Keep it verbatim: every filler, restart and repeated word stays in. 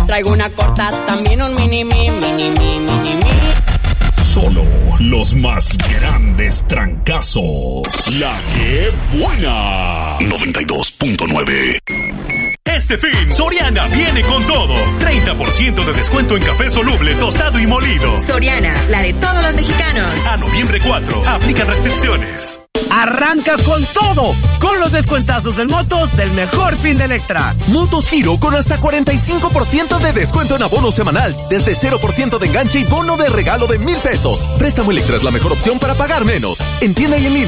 Traigo una corta, también un mini mi, mini mi, mini mi. Solo los más grandes trancazos. La que buena. noventa y dos punto nueve. Este fin, Soriana viene con todo. treinta por ciento de descuento en café soluble, tostado y molido. Soriana, la de todos los mexicanos. A noviembre cuatro, aplican restricciones. Arranca con todo, con los descuentazos del Motos del mejor fin de Electra. Motos Giro con hasta cuarenta y cinco por ciento de descuento en abono semanal, desde cero por ciento de enganche y bono de regalo de mil pesos. Préstamo Electra es la mejor opción para pagar menos. En tienda y en línea.